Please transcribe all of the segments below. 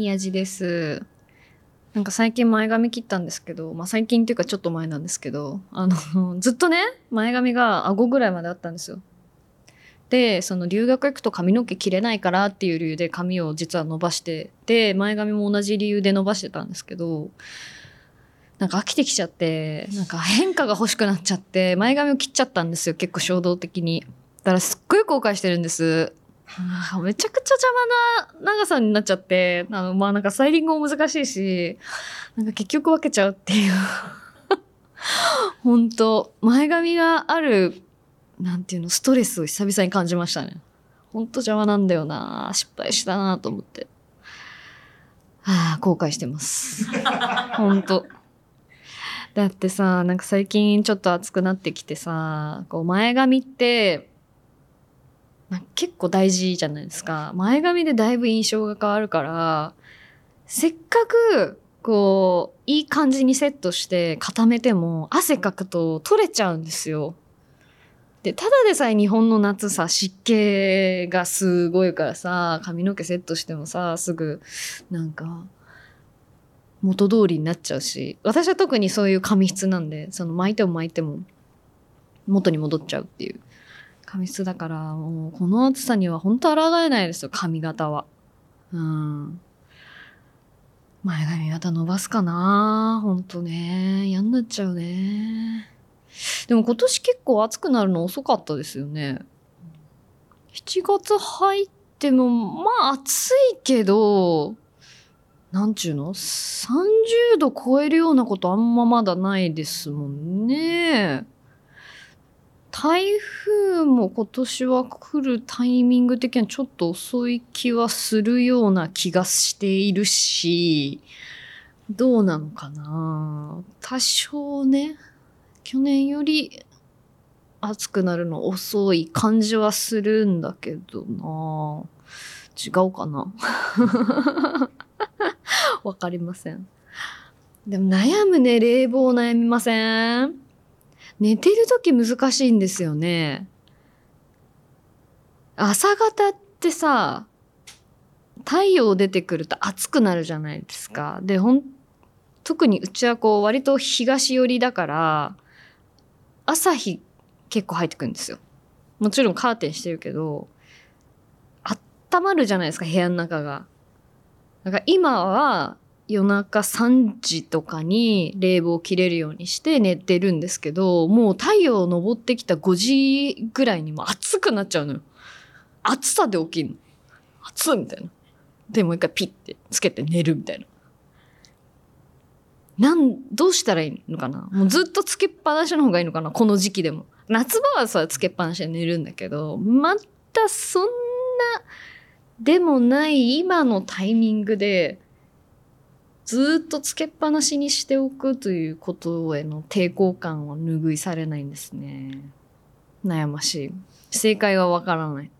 宮地です。なんか最近前髪切ったんですけど、最近っていうかちょっと前なんですけど、ずっとね、前髪が顎ぐらいまであったんですよ。で、その留学行くと髪の毛切れないからっていう理由で髪を実は伸ばして、で、前髪も同じ理由で伸ばしてたんですけど、なんか飽きてきちゃって、なんか変化が欲しくなっちゃって、前髪を切っちゃったんですよ、結構衝動的に。だからすっごい後悔してるんです。めちゃくちゃ邪魔な長さになっちゃって、なんかスタイリングも難しいし、なんか結局分けちゃうっていう。本当前髪がある、なんていうの、ストレスを久々に感じましたね。本当邪魔なんだよな。失敗したなと思って。後悔してます。本当だってさ、なんか最近ちょっと暑くなってきてさ、こう前髪って、結構大事じゃないですか。前髪でだいぶ印象が変わるから、せっかくこういい感じにセットして固めても汗かくと取れちゃうんですよ。で、ただでさえ日本の夏さ、湿気がすごいからさ、髪の毛セットしてもさ、すぐなんか元通りになっちゃうし、私は特にそういう髪質なんで、その巻いても巻いても元に戻っちゃうっていう髪質だから、もうこの暑さには本当抗えないですよ、髪型は。うん。前髪また伸ばすかな。ほんとね。嫌になっちゃうね。でも今年結構暑くなるの遅かったですよね。7月入っても、暑いけど、なんちゅうの ?30 度超えるようなことあんままだないですもんね。台風も今年は来るタイミング的にはちょっと遅い気はするような気がしているし、どうなのかな。多少ね、去年より暑くなるの遅い感じはするんだけどな。違うかな。わかりません。でも悩むね、冷房悩みません？寝てる時難しいんですよね。朝方ってさ、太陽出てくると暑くなるじゃないですか。で、特にうちはこう割と東寄りだから、朝日結構入ってくるんですよ。もちろんカーテンしてるけど、温まるじゃないですか、部屋の中が。だから今は夜中3時とかに冷房を切れるようにして寝てるんですけど、もう太陽昇ってきた5時ぐらいにも暑くなっちゃうのよ。暑さで起きるの。暑いみたいな。で、もう一回ピッてつけて寝るみたいな。どうしたらいいのかな。もうずっとつけっぱなしの方がいいのかな、この時期でも。夏場はさ、つけっぱなしで寝るんだけど、またそんなでもない今のタイミングで、ずっとつけっぱなしにしておくということへの抵抗感は拭いされないんですね。悩ましい。正解はわからない。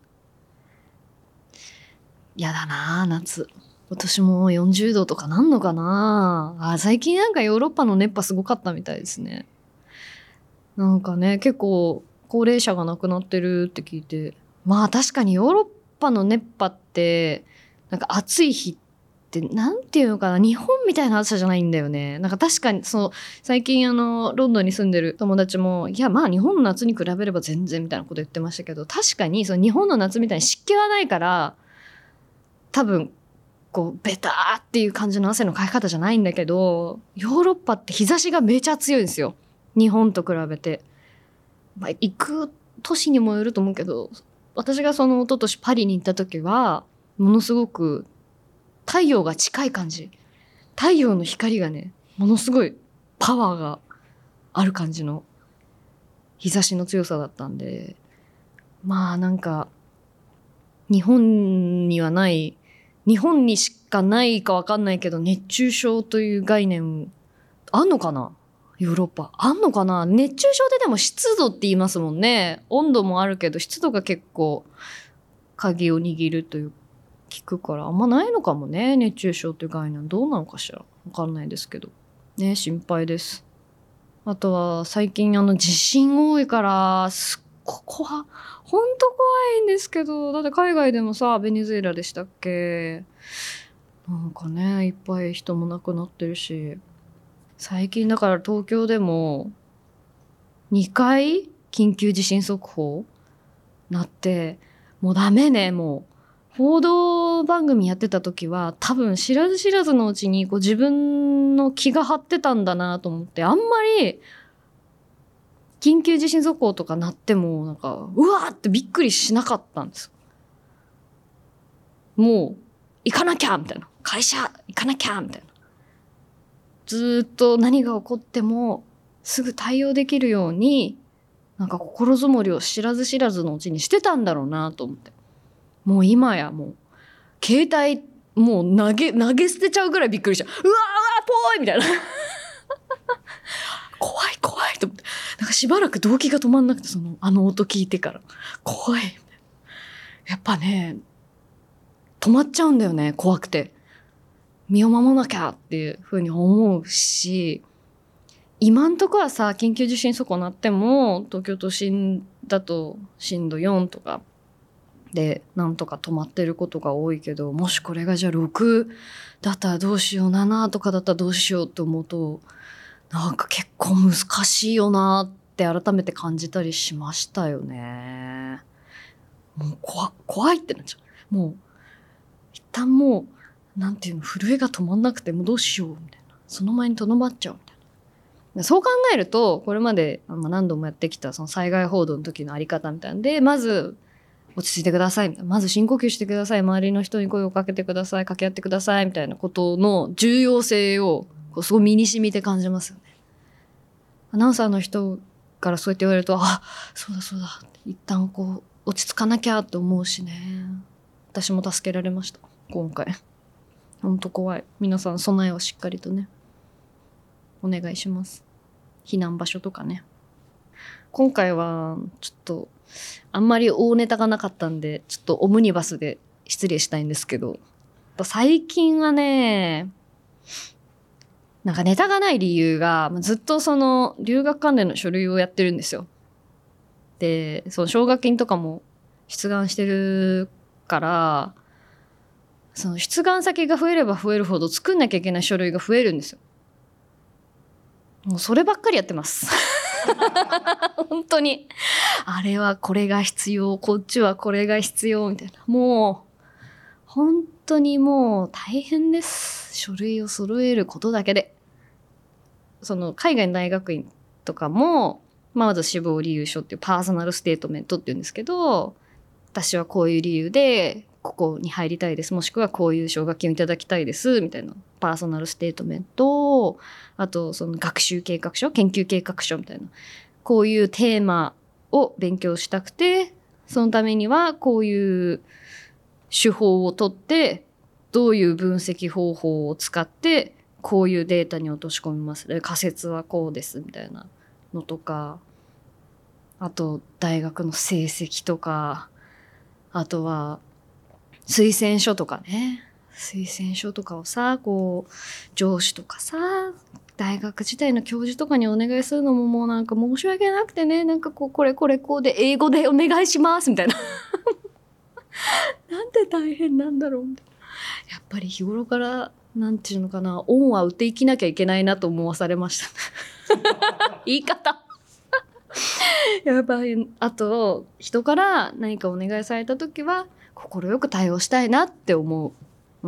やだなぁ、夏。今年も40度とかなんのかな。最近なんかヨーロッパの熱波すごかったみたいですね。なんかね、結構高齢者が亡くなってるって聞いて。確かにヨーロッパの熱波って、なんか暑い日ってなんていうのかな、日本みたいな暑さじゃないんだよね。なんか確かに最近ロンドンに住んでる友達も、いや日本の夏に比べれば全然みたいなこと言ってましたけど、確かにその日本の夏みたいに湿気はないから、多分こうベターっていう感じの汗のかき方じゃないんだけど、ヨーロッパって日差しがめちゃ強いんですよ、日本と比べて。行く都市にもよると思うけど、私がその一昨年パリに行った時はものすごく太陽が近い感じ。太陽の光がね、ものすごいパワーがある感じの日差しの強さだったんで、なんか日本にはない、日本にしかないかわかんないけど、熱中症という概念あんのかな。ヨーロッパあんのかな。熱中症ででも湿度って言いますもんね。温度もあるけど湿度が結構鍵を握るという聞くから、あんまないのかもね。熱中症という概念どうなのかしら、わかんないですけどね。心配です。あとは最近地震多いから、ここはほんと怖いんですけど、だって海外でもさ、ベネズエラでしたっけ、 なんかねいっぱい人も亡くなってるし、最近だから東京でも2回緊急地震速報なって、もうダメね。もう報道番組やってた時は多分知らず知らずのうちにこう自分の気が張ってたんだなと思って、あんまり緊急地震速報とか鳴ってもなんかうわーってびっくりしなかったんです。もう行かなきゃみたいな、会社行かなきゃみたいな、ずっと何が起こってもすぐ対応できるようになんか心づもりを知らず知らずのうちにしてたんだろうなと思って、もう今やもう携帯もう投げ捨てちゃうぐらいびっくりした。うわーうわーぽーいみたいな怖い怖いと思って、なんかしばらく動悸が止まんなくて、あの音聞いてから怖いみたいな。やっぱね止まっちゃうんだよね、怖くて。身を守らなきゃっていう風に思うし、今んとこはさ緊急地震速報鳴っても東京都心だと震度4とかでなんとか止まってることが多いけど、もしこれがじゃあ6だったらどうしよう、7とかだったらどうしようって思うとなんか結構難しいよなって改めて感じたりしましたよね。もう怖いってなっちゃう。もう一旦もうなんていうの、震えが止まんなくてもうどうしようみたいな、その前にとどまっちゃうみたいな。そう考えるとこれまで何度もやってきたその災害報道の時のあり方みたいなんで、まず落ち着いてくださいみたいな、まず深呼吸してください、周りの人に声をかけてください、掛け合ってくださいみたいなことの重要性をこうすごい身に染みて感じますよね。アナウンサーの人からそうやって言われると、あ、そうだそうだ、一旦こう落ち着かなきゃって思うしね。私も助けられました今回。ほんと怖い。皆さん備えをしっかりとねお願いします。避難場所とかね。今回はちょっとあんまり大ネタがなかったんでちょっとオムニバスで失礼したいんですけど、最近はねなんかネタがない理由がずっとその留学関連の書類をやってるんですよ。でその奨学金とかも出願してるから、その出願先が増えれば増えるほど作んなきゃいけない書類が増えるんですよ。もうそればっかりやってます本当にあれはこれが必要、こっちはこれが必要みたいな、もう本当にもう大変です。書類を揃えることだけで。その海外の大学院とかも、まず志望理由書っていうパーソナルステートメントっていうんですけど、私はこういう理由でここに入りたいです、もしくはこういう奨学金をいただきたいですみたいなパーソナルステートメント、あとその学習計画書、研究計画書みたいな、こういうテーマを勉強したくて、そのためにはこういう手法をとって、どういう分析方法を使ってこういうデータに落とし込みます、仮説はこうですみたいなのとか、あと大学の成績とか、あとは推薦書とかね、推薦書とかをさ、こう上司とかさ、大学時代の教授とかにお願いするのももうなんか申し訳なくてね、なんかこうこれこうで英語でお願いしますみたいななんで大変なんだろうみたいな。やっぱり日頃からなんていうのかな、恩は売っていきなきゃいけないなと思わされました言い方やっぱりあと人から何かお願いされた時は快く対応したいなって思う。うん。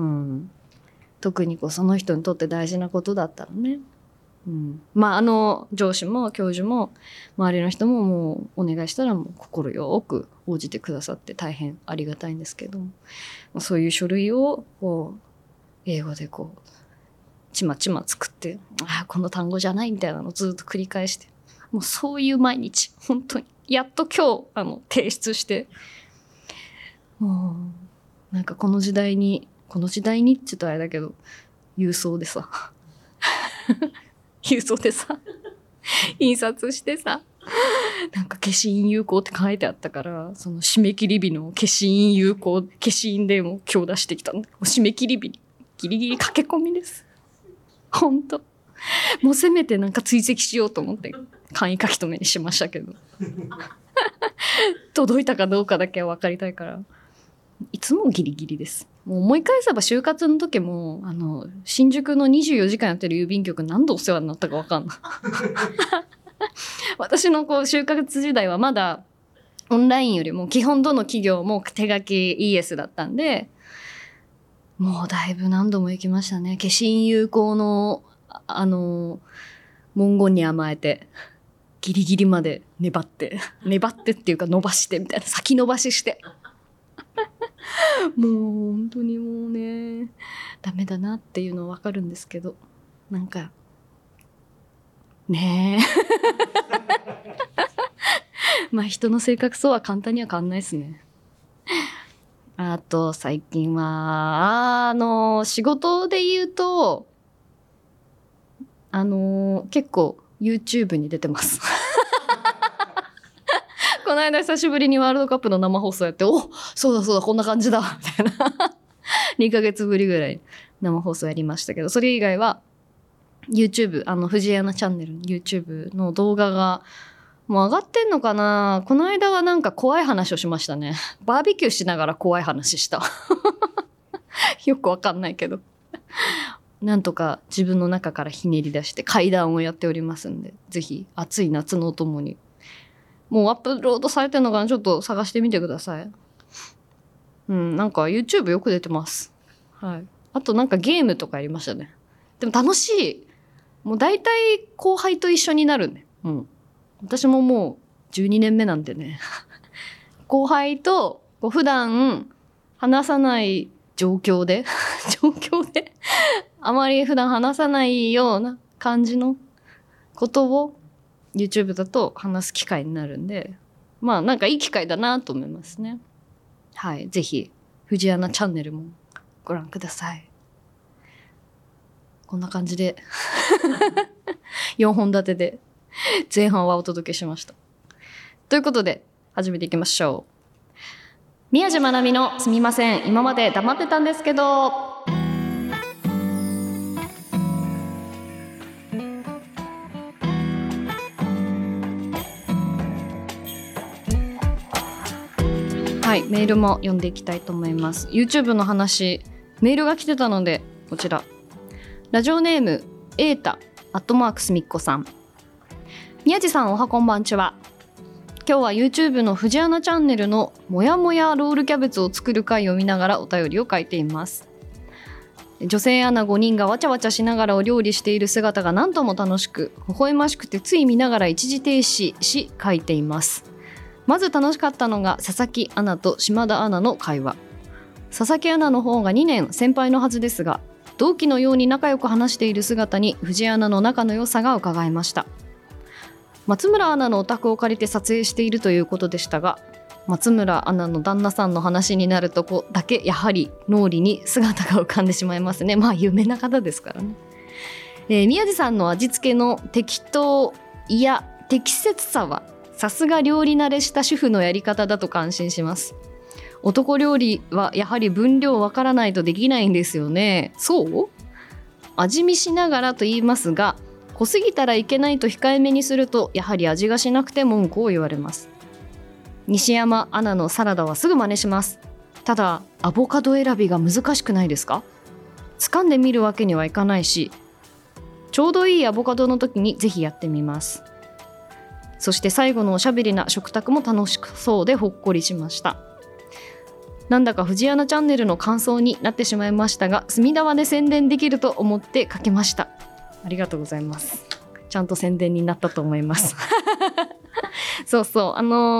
特にこうその人にとって大事なことだったらね。うん。まあ上司も教授も周りの人ももうお願いしたらもう快く応じてくださって大変ありがたいんですけど、そういう書類をこう英語でこうちまちま作って、あ、この単語じゃないみたいなのをずっと繰り返して、もうそういう毎日、本当にやっと今日提出して、もうなんかこの時代にって言うとあれだけど郵送でさ郵送でさ印刷してさ、なんか消印有効って書いてあったから、その締め切り日の消印有効、消印でも今日出してきたんで、締め切り日ギリギリ駆け込みです。本当もうせめてなんか追跡しようと思って簡易書き留めにしましたけど届いたかどうかだけは分かりたいから、いつもギリギリです。 もう思い返せば就活の時も新宿の24時間やってる郵便局何度お世話になったか分かんない私の就活時代はまだオンラインよりも基本どの企業も手書き ES だったんで、もうだいぶ何度も行きましたね。消印有効の文言に甘えてギリギリまで粘ってっていうか伸ばしてみたいな、先延ばししてもう本当にもうねダメだなっていうのは分かるんですけど、なんかねまあ人の性格そうは簡単には変わんないですね。あと最近は仕事で言うと結構 YouTube に出てますこの間久しぶりにワールドカップの生放送やって、お、そうだこんな感じだみたいな2ヶ月ぶりぐらい生放送やりましたけど、それ以外は YouTube 藤井アナチャンネルの YouTube の動画がもう上がってんのかな。この間はなんか怖い話をしましたね。バーベキューしながら怖い話したよくわかんないけどなんとか自分の中からひねり出して怪談をやっておりますんで、ぜひ暑い夏のお供に。もうアップロードされてるのかな、ちょっと探してみてください。なんか YouTube よく出てます。はい。あとなんかゲームとかやりましたね。でも楽しい。もう大体後輩と一緒になるね。私ももう12年目なんでね後輩と普段話さない状況であまり普段話さないような感じのことを YouTube だと話す機会になるんで、まあなんかいい機会だなと思いますね。はい、ぜひ藤井アナチャンネルもご覧ください。こんな感じで4本立てで前半はお届けしました。ということで始めていきましょう。宮地まなみのすみません今まで黙ってたんですけど。はい、メールも読んでいきたいと思います。 YouTube の話メールが来てたので、こちらラジオネームエータ@すみっこさん。宮地さんおはこんばんちは。今日は YouTube の藤アナチャンネルのもやもやロールキャベツを作る回を見ながらお便りを書いています。女性アナ5人がわちゃわちゃしながらお料理している姿が何とも楽しく微笑ましくて、つい見ながら一時停止し書いています。まず楽しかったのが佐々木アナと島田アナの会話。佐々木アナの方が2年先輩のはずですが、同期のように仲良く話している姿に藤アナの仲の良さが伺えました。松村アナのお宅を借りて撮影しているということでしたが、松村アナの旦那さんの話になるとこだけやはり脳裏に姿が浮かんでしまいますね。まあ有名な方ですからね。宮地さんの味付けの適当いや適切さはさすが料理慣れした主婦のやり方だと感心します。男料理はやはり分量わからないとできないんですよね。そう？味見しながらと言いますが、濃すぎたらいけないと控えめにするとやはり味がしなくて文句を言われます。西山アナのサラダはすぐ真似します。ただアボカド選びが難しくないですか？掴んでみるわけにはいかないし、ちょうどいいアボカドの時にぜひやってみます。そして最後のおしゃべりな食卓も楽しそうでほっこりしました。なんだか藤アナチャンネルの感想になってしまいましたが、隅田はで宣伝できると思って書きました。ありがとうございます。ちゃんと宣伝になったと思いますそうそう、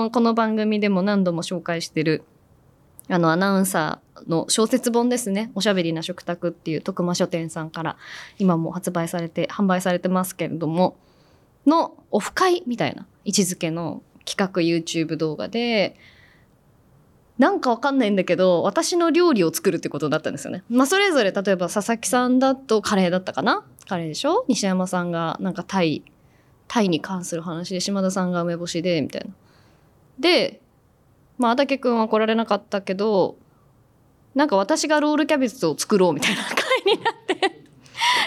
この番組でも何度も紹介してるアナウンサーの小説本ですね、おしゃべりな食卓っていう徳間書店さんから今も販売されてますけれどものオフ会みたいな位置づけの企画 YouTube 動画で、なんかわかんないんだけど私の料理を作るってことだったんですよね。それぞれ例えば佐々木さんだとカレーだったかな、カレーでしょ。西山さんがなんかタイに関する話で、島田さんが梅干しでみたいな。で安竹くんは来られなかったけど、なんか私がロールキャベツを作ろうみたいな会になって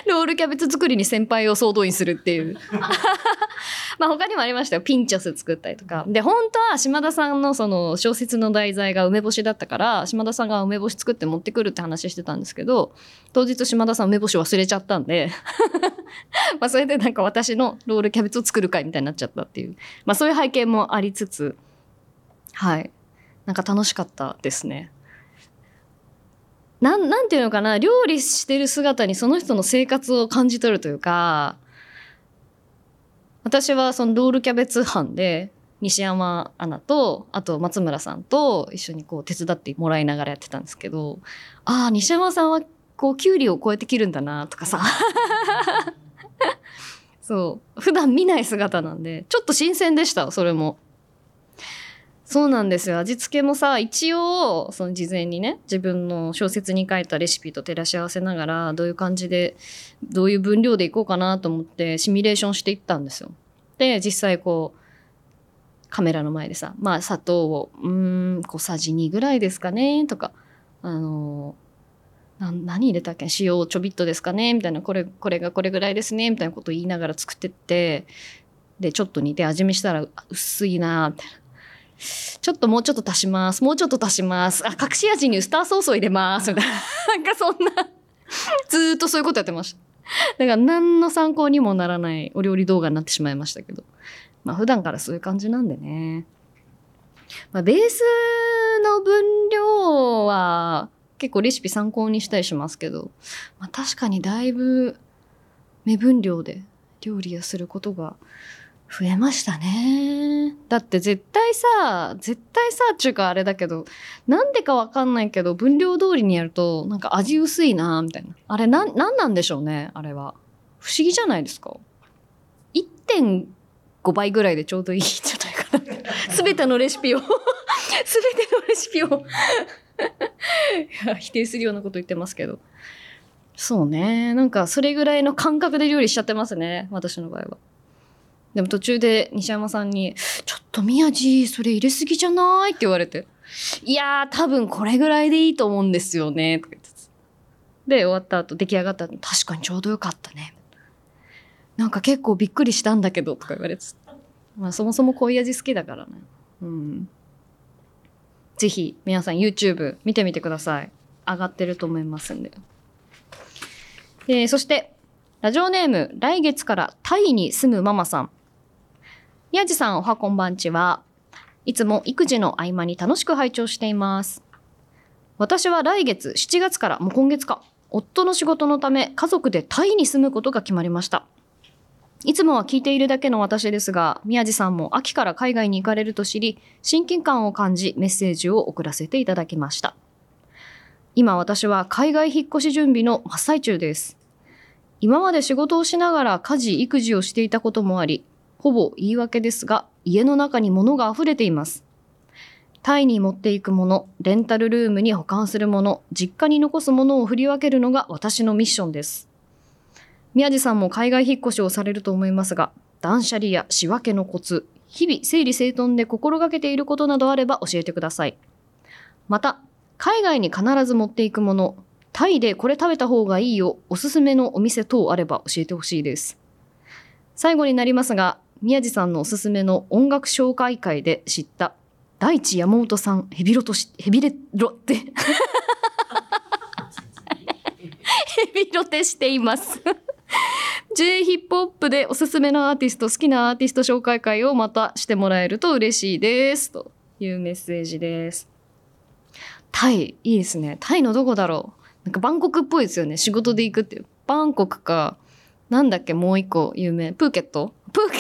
ロールキャベツ作りに先輩を総動員するっていうまあ他にもありましたよ。ピンチョス作ったりとかで、本当は島田さんのその小説の題材が梅干しだったから、島田さんが梅干し作って持ってくるって話してたんですけど、当日島田さん梅干し忘れちゃったんでまあそれでなんか私のロールキャベツを作る会みたいになっちゃったっていう、まあそういう背景もありつつ、はい、なんか楽しかったですね。なんていうのかな、料理してる姿にその人の生活を感じ取るというか、私はそのロールキャベツ班で西山アナとあと松村さんと一緒にこう手伝ってもらいながらやってたんですけど、ああ西山さんはこうキュウリをこうやって切るんだなとかさそう普段見ない姿なんでちょっと新鮮でした。それもそうなんですよ。味付けもさ、一応その事前にね、自分の小説に書いたレシピと照らし合わせながら、どういう感じでどういう分量でいこうかなと思ってシミュレーションしていったんですよ。で実際こうカメラの前でさ、まあ砂糖を小さじ2ぐらいですかねとか、何入れたっけ、塩をちょびっとですかねみたいな、これがこれぐらいですねみたいなことを言いながら作ってって、でちょっと煮て味見したら薄いなみたいな、ちょっともうちょっと足します、もうちょっと足します、あ隠し味にウスターソースを入れますみたいななんかそんなずーっとそういうことやってました。だから何の参考にもならないお料理動画になってしまいましたけど、まあ普段からそういう感じなんでね。まあ、ベースの分量は結構レシピ参考にしたりしますけど、まあ、確かにだいぶ目分量で料理をすることが増えましたね。だって絶対さっていうかあれだけど、なんでかわかんないけど分量通りにやるとなんか味薄いなみたいな、あれなんなんでしょうね。あれは不思議じゃないですか。1.5 倍ぐらいでちょうどいいんじゃないかな全てのレシピを否定するようなこと言ってますけど、そうね、なんかそれぐらいの感覚で料理しちゃってますね、私の場合は。でも途中で西山さんに「ちょっと宮地それ入れすぎじゃない?」って言われて「いやー多分これぐらいでいいと思うんですよね」とか言って、で終わった後出来上がった後「確かにちょうどよかったね」なんか結構びっくりしたんだけどとか言われて、まあそもそも濃い味好きだからね。うん。ぜひ皆さん YouTube 見てみてください。上がってると思いますんで。そしてラジオネーム来月からタイに住むママさん。宮地さんおはこんばんちは。いつも育児の合間に楽しく拝聴しています。私は来月7月からもう今月か、夫の仕事のため家族でタイに住むことが決まりました。いつもは聞いているだけの私ですが、宮地さんも秋から海外に行かれると知り、親近感を感じメッセージを送らせていただきました。今私は海外引っ越し準備の真っ最中です。今まで仕事をしながら家事・育児をしていたこともあり、ほぼ言い訳ですが、家の中に物が溢れています。タイに持っていくもの、レンタルルームに保管するもの、実家に残すものを振り分けるのが私のミッションです。宮地さんも海外引っ越しをされると思いますが、断捨離や仕分けのコツ、日々整理整頓で心がけていることなどあれば教えてください。また、海外に必ず持っていくもの、タイでこれ食べた方がいいよ、おすすめのお店等あれば教えてほしいです。最後になりますが、宮地さんのおすすめの音楽紹介会で知った大地山本さんヘビロテしていますJ ヒップホップでおすすめのアーティスト、好きなアーティスト紹介会をまたしてもらえると嬉しいですというメッセージです。タイいいですね。タイのどこだろう、なんかバンコクっぽいですよね。仕事で行くっていう。バンコクか、なんだっけもう一個有名、プーケット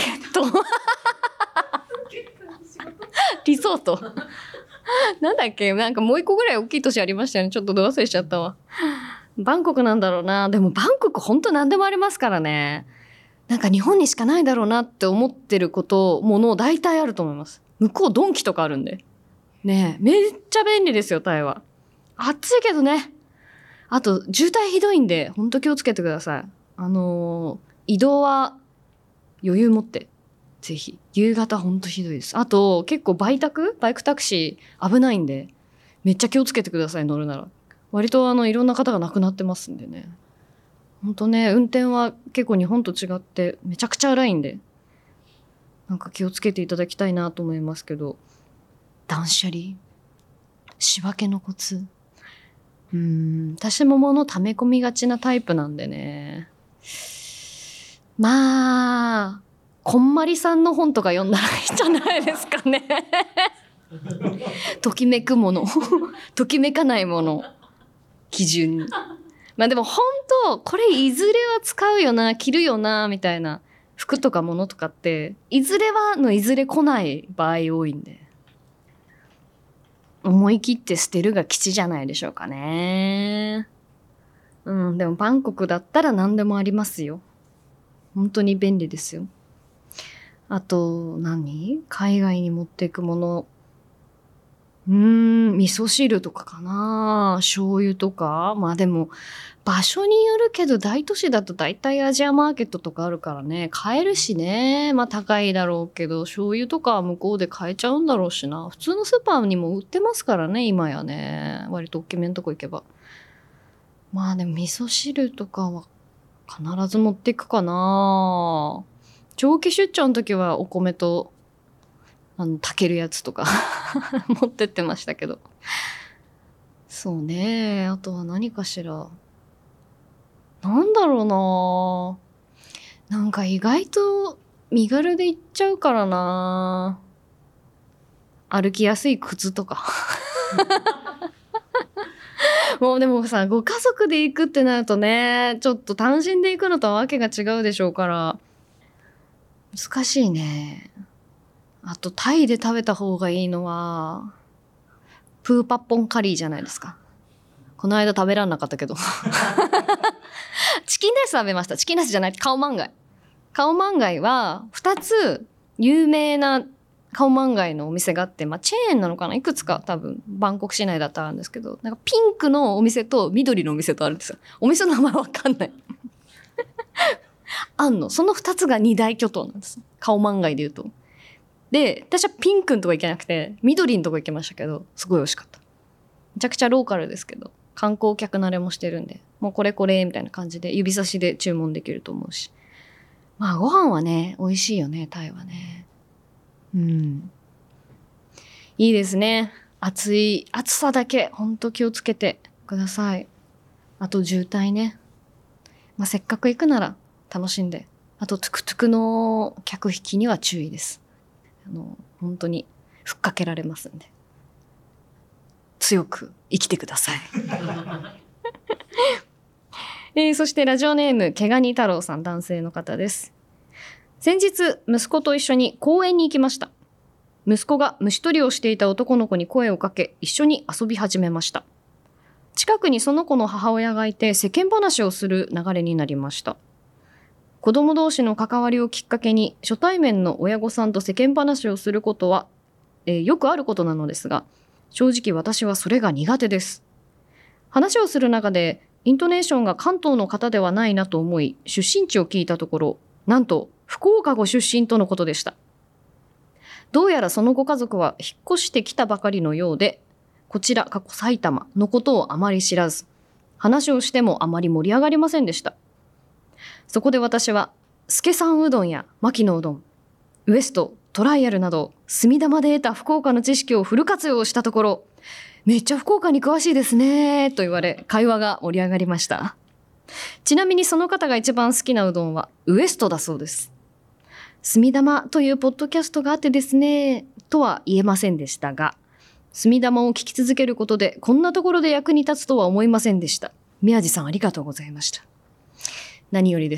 リゾートなんだっけ、なんかもう一個ぐらい大きい都市ありましたよね。ちょっとど忘れしちゃったわ。バンコクなんだろうな。でもバンコク本当何でもありますからね。なんか日本にしかないだろうなって思ってるもの大体あると思います。向こうドンキとかあるんでねえ、めっちゃ便利ですよ。タイは暑いけどね。あと渋滞ひどいんで本当気をつけてください。移動は余裕持ってぜひ。夕方ほんとひどいです。あと結構バイクタクシー危ないんでめっちゃ気をつけてください。乗るなら割といろんな方が亡くなってますんでね。 ほんとね、運転は結構日本と違ってめちゃくちゃ荒いんで、なんか気をつけていただきたいなと思いますけど、断捨離、仕分けのコツ。私も物溜め込みがちなタイプなんでね。まあ、こんまりさんの本とか読んだらいいんじゃないですかね。ときめくもの、ときめかないもの、基準に。まあでも本当、これいずれは使うよな、着るよな、みたいな服とか物とかって、いずれはのいずれ来ない場合多いんで。思い切って捨てるが吉じゃないでしょうかね。でもバンコクだったら何でもありますよ。本当に便利ですよ。あと海外に持っていくもの。味噌汁とかかな。醤油とか。まあでも場所によるけど、大都市だと大体アジアマーケットとかあるからね、買えるしね。まあ高いだろうけど、醤油とかは向こうで買えちゃうんだろうしな。普通のスーパーにも売ってますからね、今やね。割と大きめのとこ行けば。まあでも味噌汁とかは必ず持っていくかな。長期出張の時はお米と炊けるやつとか持ってってましたけど。そうね。あとは何かしら。なんだろうな。なんか意外と身軽で行っちゃうからな。歩きやすい靴とか。もうでもさ、ご家族で行くってなるとね、ちょっと単身で行くのとはわけが違うでしょうから、難しいね。あとタイで食べた方がいいのは、プーパッポンカリーじゃないですか。この間食べらんなかったけど。チキンライス食べました。チキンライスじゃない、カオマンガイ。カオマンガイは2つ有名なカオマンガイのお店があって、まあチェーンなのかな、いくつか多分バンコク市内だったらあるんですけど、なんかピンクのお店と緑のお店とあるんですよ。お店の名前わかんない。その2つが二大巨頭なんです。カオマンガイで言うと。で、私はピンクのとこ行けなくて、緑のとこ行けましたけど、すごい美味しかった。めちゃくちゃローカルですけど、観光客慣れもしてるんで、もうこれこれみたいな感じで指差しで注文できると思うし。まあご飯はね、美味しいよね、タイはね。いいですね。暑さだけほんと気をつけてください。あと渋滞ね。まあせっかく行くなら楽しんで。あとトゥクトゥクの客引きには注意です。本当にふっかけられますんで。強く生きてください。そしてラジオネーム毛ガニ太郎さん、男性の方です。先日息子と一緒に公園に行きました。息子が虫取りをしていた男の子に声をかけ、一緒に遊び始めました。近くにその子の母親がいて、世間話をする流れになりました。子供同士の関わりをきっかけに初対面の親御さんと世間話をすることは、よくあることなのですが、正直私はそれが苦手です。話をする中でイントネーションが関東の方ではないなと思い、出身地を聞いたところ、なんと福岡ご出身とのことでした。どうやらそのご家族は引っ越してきたばかりのようで、こちら埼玉のことをあまり知らず、話をしてもあまり盛り上がりませんでした。そこで私は助さんうどんや牧野うどん、ウエスト、トライアルなど墨玉で得た福岡の知識をフル活用したところ、めっちゃ福岡に詳しいですねと言われ、会話が盛り上がりました。ちなみにその方が一番好きなうどんはウエストだそうです。墨玉というポッドキャストがあってですねとは言えませんでしたが、墨玉を聞き続けることでこんなところで役に立つとは思いませんでした。宮地さんありがとうございました。何よりです。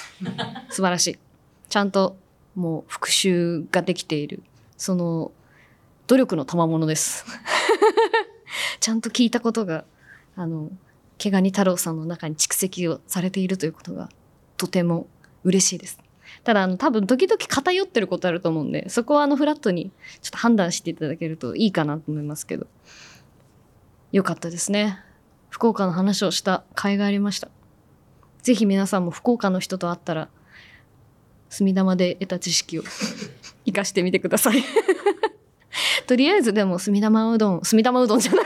素晴らしい。ちゃんともう復習ができている、その努力の賜物です。ちゃんと聞いたことが毛ガニ太郎さんの中に蓄積をされているということがとても嬉しいです。ただ多分時々偏ってることあると思うんで、そこはフラットにちょっと判断していただけるといいかなと思いますけど、よかったですね。福岡の話をした甲斐がありました。ぜひ皆さんも福岡の人と会ったら墨玉で得た知識を生かしてみてください。とりあえずでも墨玉うどんじゃない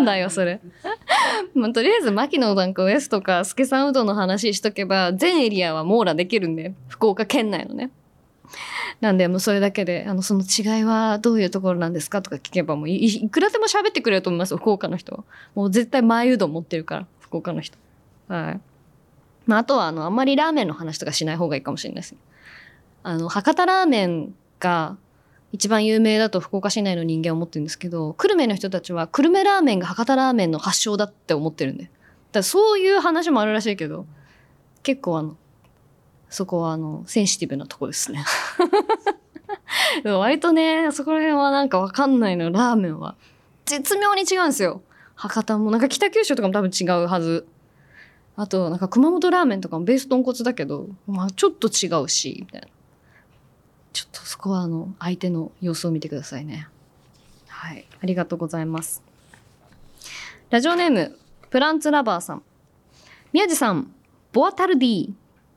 だよそれ。まあ、とりあえず牧野なんかウエスとか助さんうどんの話しとけば全エリアは網羅できるんで、福岡県内のね。なんでもうそれだけでその違いはどういうところなんですかとか聞けばもういくらでも喋ってくれると思います。福岡の人はもう絶対前うどん持ってるから、福岡の人。はい。まあ、あとはあんまりラーメンの話とかしない方がいいかもしれないですね。博多ラーメンが一番有名だと福岡市内の人間は思ってるんですけど、久留米の人たちは久留米ラーメンが博多ラーメンの発祥だって思ってるんで。だからそういう話もあるらしいけど、結構そこはセンシティブなとこですね。割とね、そこら辺はなんかわかんないの、ラーメンは。絶妙に違うんですよ。博多もなんか北九州とかも多分違うはず。あとなんか熊本ラーメンとかもベース豚骨だけど、まあちょっと違うし、みたいな。ちょっとそこは相手の様子を見てくださいね。はい。ありがとうございます。ラジオネーム、プランツラバーさん。宮地さん、ボアタルディ。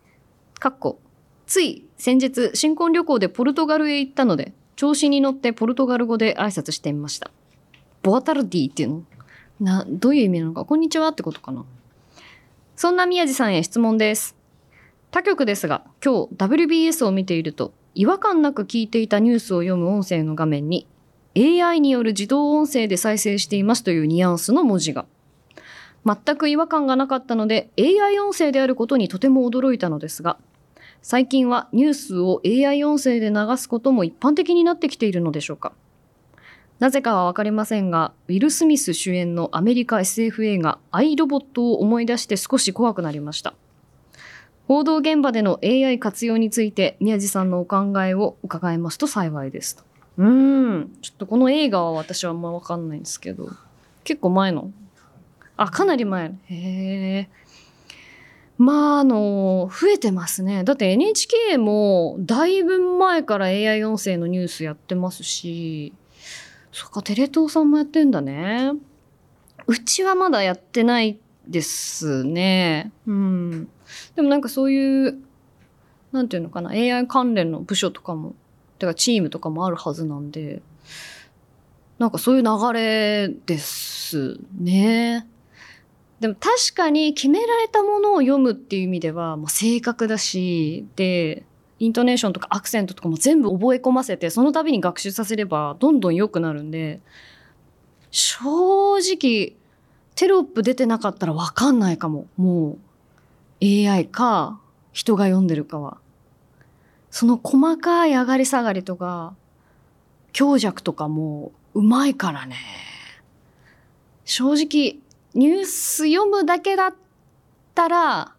つい先日、新婚旅行でポルトガルへ行ったので、調子に乗ってポルトガル語で挨拶してみました。ボアタルディっていうのどういう意味なのか、こんにちはってことかな。そんな宮地さんへ質問です。他局ですが、今日 WBS を見ていると、違和感なく聞いていたニュースを読む音声の画面に AI による自動音声で再生していますというニュアンスの文字が。全く違和感がなかったので AI 音声であることにとても驚いたのですが、最近はニュースを AI 音声で流すことも一般的になってきているのでしょうか。なぜかはわかりませんが、ウィル・スミス主演のアメリカ SF 映画アイロボットを思い出して少し怖くなりました。報道現場での AI 活用について宮地さんのお考えを伺えますと幸いですと。ちょっとこの映画は私はあんま分かんないんですけど、結構前の、かなり前。へえ。まあ増えてますね。だって NHK もだいぶ前から AI 音声のニュースやってますし、そっか、テレ東さんもやってんだね。うちはまだやってないですね。でもなんかそういう、なんていうのかな、AI 関連の部署とかも、てかチームとかもあるはずなんで、なんかそういう流れですね。でも確かに決められたものを読むっていう意味では、もう正確だし、で、イントネーションとかアクセントとかも全部覚え込ませて、その度に学習させればどんどん良くなるんで、正直、テロップ出てなかったら分かんないかも。もう AI か人が読んでるかは。その細かい上がり下がりとか強弱とかもうまいからね。正直ニュース読むだけだったら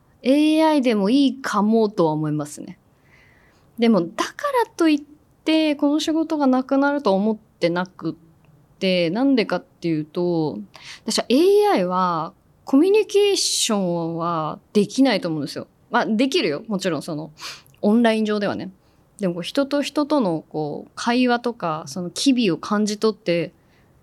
AI でもいいかもとは思いますね。でもだからといってこの仕事がなくなると思ってなくって、なんでかっていうと、私は AI はコミュニケーションはできないと思うんですよ。まあできるよ、もちろんそのオンライン上ではね。でも人と人との会話とかその機微を感じ取って、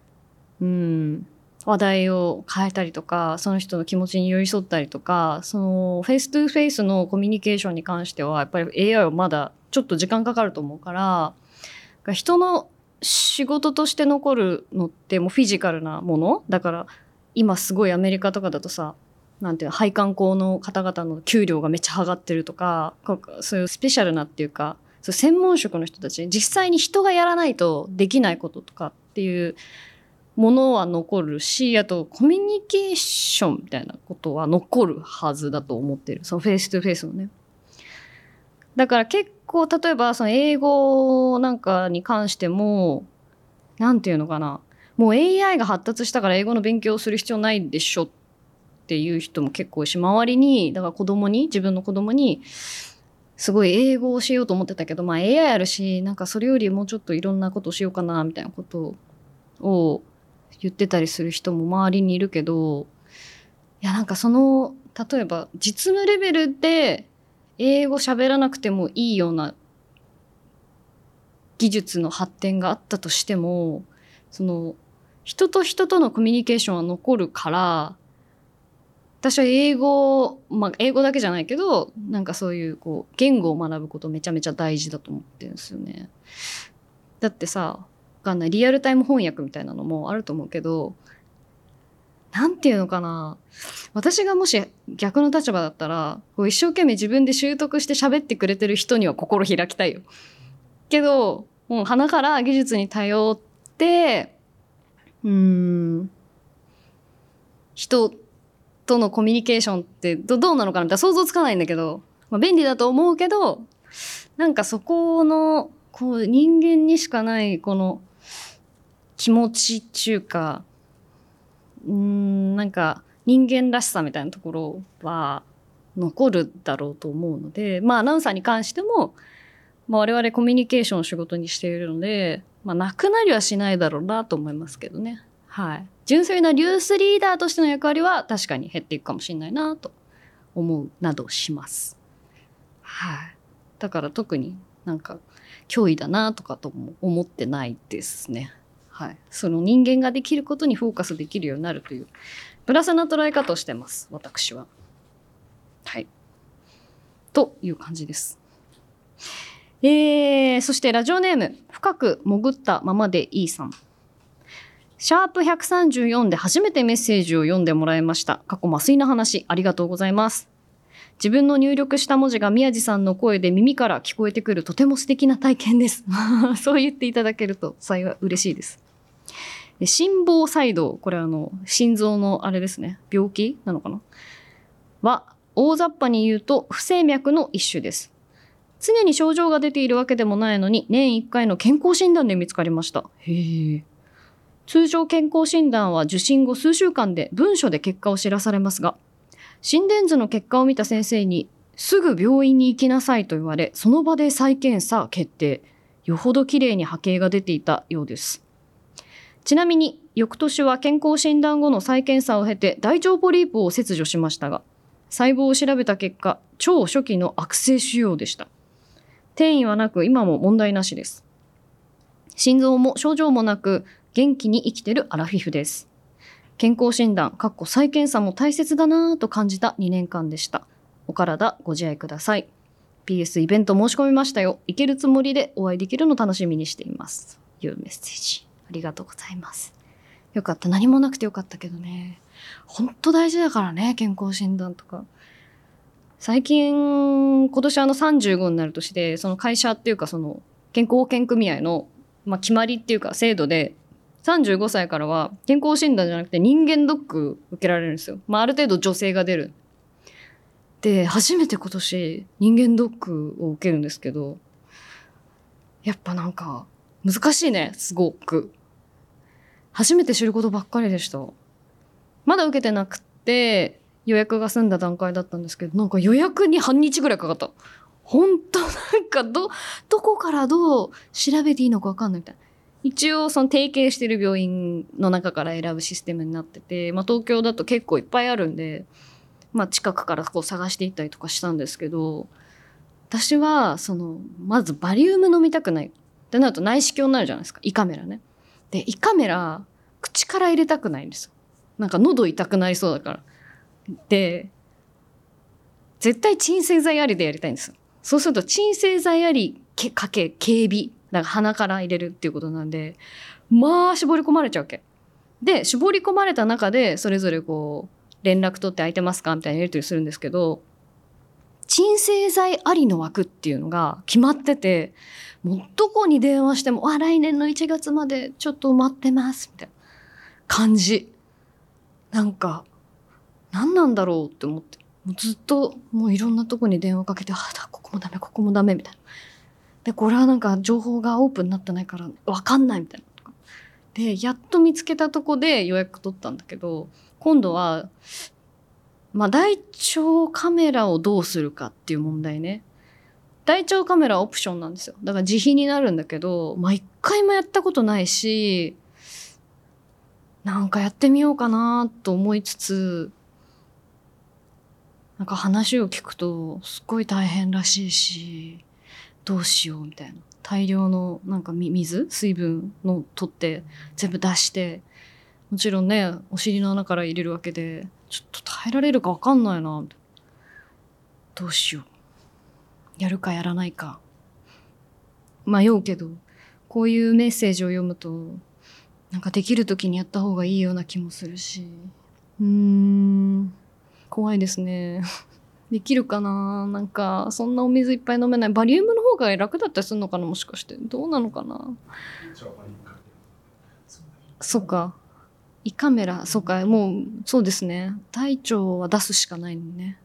話題を変えたりとか、その人の気持ちに寄り添ったりとか、そのフェイストゥフェイスのコミュニケーションに関してはやっぱり AI はまだちょっと時間かかると思うから、人の仕事として残るのってもうフィジカルなものだから、今すごいアメリカとかだとさ、なんていうの、配管工の方々の給料がめっちゃ上がってるとか、そういうスペシャルなっていうか、そう専門職の人たち、実際に人がやらないとできないこととかっていうものは残るし、あとコミュニケーションみたいなことは残るはずだと思ってる。そのフェイストゥフェイスのね。だから結構例えばその英語なんかに関しても、なんていうのかな、もう AI が発達したから英語の勉強をする必要ないでしょっていう人も結構いるし、周りにだから自分の子供にすごい英語を教えようと思ってたけど、まあ AI あるし、なんかそれよりもうちょっといろんなことをしようかなみたいなことを言ってたりする人も周りにいるけど、いやなんか例えば実務レベルで英語喋らなくてもいいような技術の発展があったとしても、その人と人とのコミュニケーションは残るから、私は英語だけじゃないけど、なんかそういう言語を学ぶことめちゃめちゃ大事だと思ってるんですよね。だってさ、わかんない、リアルタイム翻訳みたいなのもあると思うけど、 なんていうのかな。私がもし逆の立場だったら、こう一生懸命自分で習得して喋ってくれてる人には心開きたいよ。けど、もう鼻から技術に頼って、人とのコミュニケーションってどうなのかなって想像つかないんだけど、便利だと思うけど、なんかそこの、こう人間にしかないこの気持ちっていうか、なんか人間らしさみたいなところは残るだろうと思うので、アナウンサーに関しても、我々コミュニケーションを仕事にしているので、なくなりはしないだろうなと思いますけどね。はい。純粋なニュースリーダーとしての役割は確かに減っていくかもしれないなと思うなどします。はい。だから特になんか脅威だなとかとも思ってないですね。はい。その人間ができることにフォーカスできるようになるというプラスな捉え方をしてます。私は。はい。という感じです。そしてラジオネーム、深く潜ったままでいいさん。シャープ134で初めてメッセージを読んでもらいました。過去麻酔な話、ありがとうございます。自分の入力した文字が宮地さんの声で耳から聞こえてくるとても素敵な体験です。そう言っていただけると幸い嬉しいです。心房細動、これ心臓のあれですね、病気なのかなは、大雑把に言うと不整脈の一種です。常に症状が出ているわけでもないのに、年1回の健康診断で見つかりました。へー。通常健康診断は受診後数週間で文書で結果を知らされますが、心電図の結果を見た先生にすぐ病院に行きなさいと言われ、その場で再検査決定。よほど綺麗に波形が出ていたようです。ちなみに翌年は健康診断後の再検査を経て大腸ポリープを切除しましたが、細胞を調べた結果、超初期の悪性腫瘍でした。転移はなく今も問題なしです。心臓も症状もなく元気に生きてるアラフィフです。健康診断、再検査も大切だなぁと感じた2年間でした。お体ご自愛ください。PS イベント申し込みましたよ。行けるつもりでお会いできるの楽しみにしています。いうメッセージ。ありがとうございます。よかった。何もなくてよかったけどね。ほんと大事だからね、健康診断とか。最近、今年35になる年で、その会社っていうかその健康保険組合の、決まりっていうか制度で、35歳からは健康診断じゃなくて人間ドック受けられるんですよ。ある程度女性が出る。で、初めて今年人間ドックを受けるんですけど、やっぱなんか難しいね、すごく。初めて知ることばっかりでした。まだ受けてなくて予約が済んだ段階だったんですけど、なんか予約に半日ぐらいかかった。本当なんかどこからどう調べていいのかわかんないみたいな。一応その提携してる病院の中から選ぶシステムになってて、東京だと結構いっぱいあるんで、近くからこう探していったりとかしたんですけど、私はまずバリウム飲みたくないってなると内視鏡になるじゃないですか。胃カメラね。で、胃カメラ口から入れたくないんですよ。なんか喉痛くなりそうだから。で、絶対鎮静剤ありでやりたいんですよ。そうすると鎮静剤ありかけ警備、だから鼻から入れるっていうことなんで、絞り込まれちゃうわけ。で、絞り込まれた中でそれぞれこう連絡取って空いてますかみたいなやり取りするんですけど、鎮静剤ありの枠っていうのが決まってて、もうどこに電話しても来年の1月までちょっと待ってますみたいな感じ。なんか何なんだろうって思って、もうずっともういろんなとこに電話かけて、ここもダメここもダメみたいな。で、これはなんか情報がオープンになってないから分かんないみたいな。で、やっと見つけたとこで予約取ったんだけど、今度は大腸カメラをどうするかっていう問題ね。大腸カメラはオプションなんですよ。だから自費になるんだけど、一回もやったことないし、なんかやってみようかなと思いつつ、なんか話を聞くとすっごい大変らしいし、どうしようみたいな。大量のなんか水分の取って全部出して、もちろんね、お尻の穴から入れるわけで、ちょっと耐えられるか分かんないな。どうしよう。やるかやらないか。迷うけど、こういうメッセージを読むと、なんかできる時にやった方がいいような気もするし。 怖いですね。できるかな。なんかそんなお水いっぱい飲めない。バリウムの方が楽だったりするのかな、もしかして。どうなのかな。そうか。胃カメラ、そうか、もうそうですね。大腸は出すしかないのね。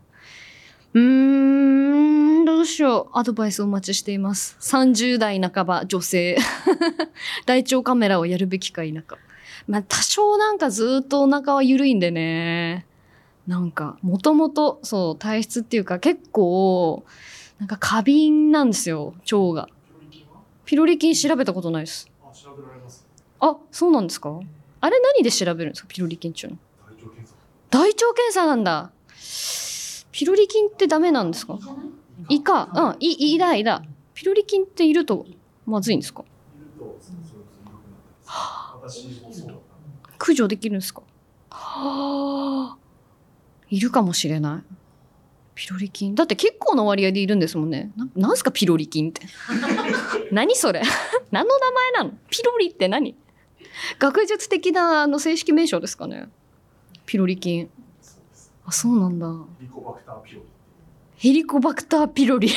どうしよう。アドバイスお待ちしています。30代半ば女性。大腸カメラをやるべきか否か。まあ多少なんかずっとお腹は緩いんでね。なんかもともとそう体質っていうか結構なんか過敏なんですよ、腸が。ピロリ菌調べたことないです。 調べられます。 あ、そうなんですか。あれ何で調べるんですか、ピロリ菌っていうの。大腸検査なんだ。ピロリ菌ってダメなんですか。胃か、胃だ。ピロリ菌っているとまずいんですか。駆除できるんですか。はあ、いるかもしれない。ピロリ菌だって結構な割合でいるんですもんね。なんすかピロリ菌って何それ何の名前なの。ピロリって何。学術的な正式名称ですかね、ピロリ菌。あ、そうなんだ。 ヘリコバクターピロリ。 ヘリコバクターピロリ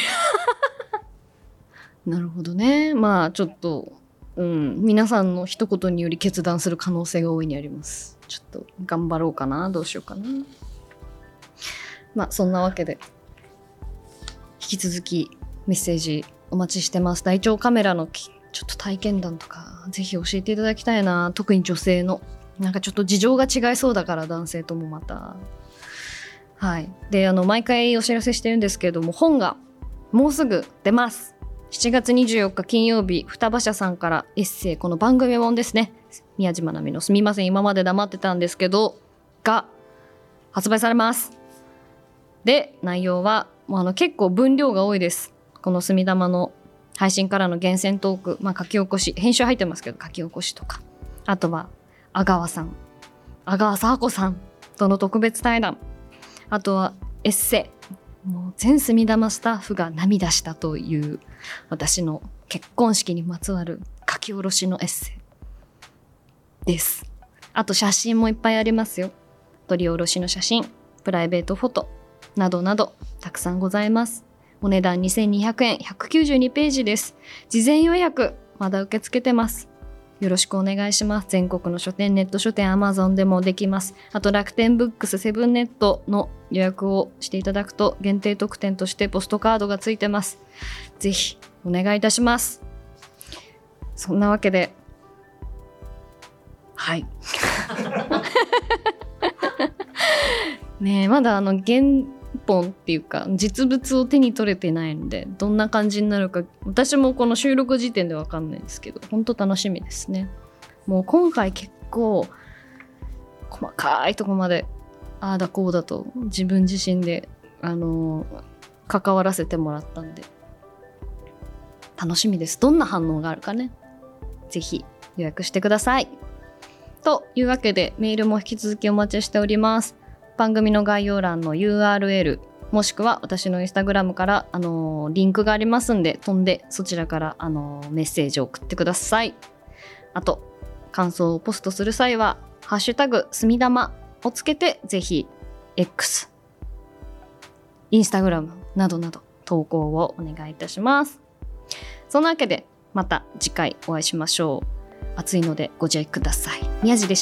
なるほどね。まあちょっと皆さんの一言により決断する可能性が大いにあります。ちょっと頑張ろうかな。どうしようかな。まあそんなわけで引き続きメッセージお待ちしてます。大腸カメラのちょっと体験談とかぜひ教えていただきたいな。特に女性のなんかちょっと事情が違いそうだから、男性ともまた。はい。で毎回お知らせしてるんですけれども、本がもうすぐ出ます。7月24日金曜日、双葉社さんからエッセイ、この番組本ですね、宮島奈美のすみません今まで黙ってたんですけどが発売されます。で内容はもう結構分量が多いです。このすみだまの配信からの厳選トーク、書き起こし、編集入ってますけど書き起こしとか、あとは阿川佐和子さんとの特別対談、あとはエッセイ、もう全すみだまスタッフが涙したという私の結婚式にまつわる書き下ろしのエッセイです。あと写真もいっぱいありますよ。撮り下ろしの写真、プライベートフォトなどなどたくさんございます。お値段2200円、192ページです。事前予約まだ受け付けてます。よろしくお願いします。全国の書店、ネット書店、Amazon でもできます。あと楽天ブックス、セブンネットの予約をしていただくと限定特典としてポストカードがついてます。ぜひお願いいたします。そんなわけではいねえ、まだ原本っていうか実物を手に取れてないので、どんな感じになるか私もこの収録時点で分かんないんですけど、本当楽しみですね。もう今回結構細かいとこまでああだこうだと自分自身で関わらせてもらったんで楽しみです。どんな反応があるかね。ぜひ予約してください。というわけでメールも引き続きお待ちしております。番組の概要欄の URL もしくは私のインスタグラムからリンクがありますんで、飛んでそちらからメッセージを送ってください。あと感想をポストする際はハッシュタグすみだまをつけて、ぜひ X、インスタグラムなどなど投稿をお願いいたします。そんなわけでまた次回お会いしましょう。暑いのでご自愛ください。宮地でした。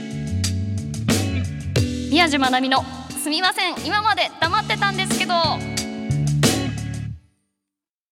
宮地まなみのすみません今まで黙ってたんですけど。